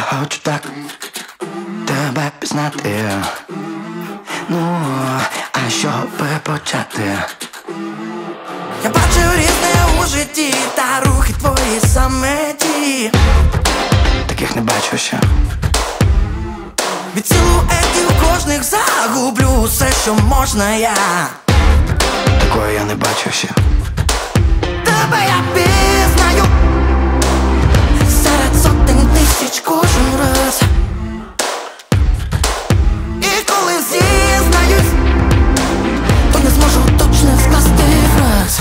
Хочу так тебе пізнати. Ну, а що би почати? Я бачу різне у житті, та рухи твої саме ті. Таких не бачу ще. Від силуетів кожних загублю все, що можна я. Такої я не бачу ще. Тебе я пізнаю серед сотень тисяч кожен раз. І коли зізнаюсь, то не зможу точно скласти фраз.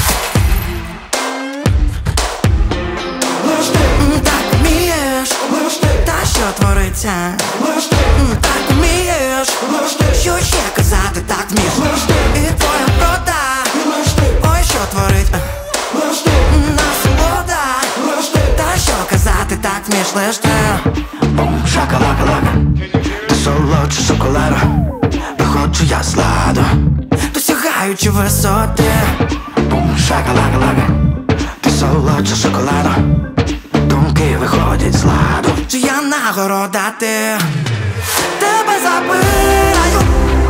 Так вмієш, та що твориться? Так вмієш, що ще казати, так вмієш. І твоя врода, ой, що творить насолода. Та що казати, так вмієш лиш ти. Бум, шакалака-лака, ти солодше шоколаду. Виходжу я з ладу, досягаючи висоти. Бум, шакалака-лака, ти солодше шоколаду. Думки виходять з ладу. Чи я нагорода ти? Тебе забираю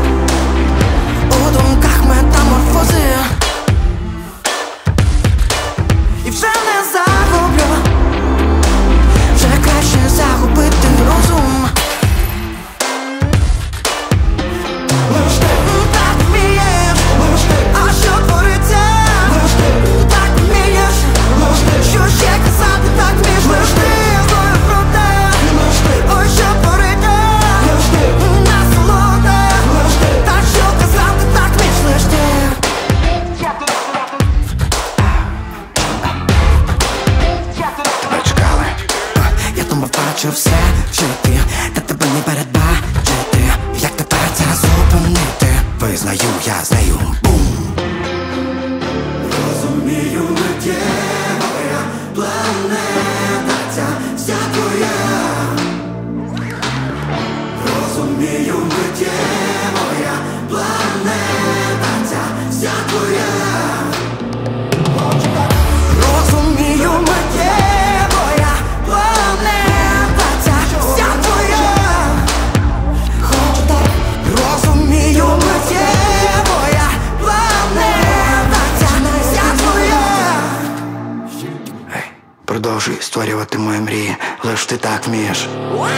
у думках метаморфози. І вже не загублю, вже краще загубити розум. Так вмієш, а що твориться? Так вмієш, що ще казати, так вмієш лиш ти. Знаю про те, ой, що твориться насолода. Та що казати, так вмієш лиш ти. Тебе чекали. Я думав, бачу все в житті, та тебе не передбачити. Як тепер це зупинити? Визнаю я з нею. Бум! Розумію, миттєва планета ця вся твоя. Розумію, миттєва планета ця вся твоя. Розумію, миттєва планета ця вся твоя. Хочу так. Розумію, миттєва планета ця вся твоя. Ей, продовжуй створювати мої мрії, лиш ти так вмієш.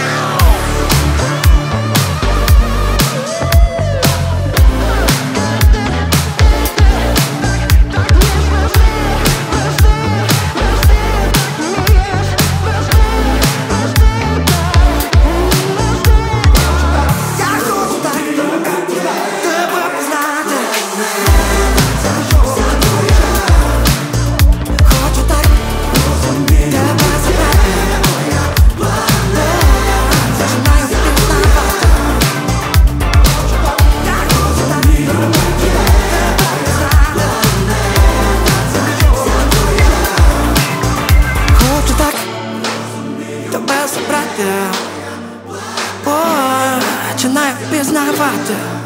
Я хочу так тебе познати. Хочу так тебе забрати. Починаю пізнавати. Я хочу так тебе познати. Хочу так тебе забрати. Починаю пізнавати.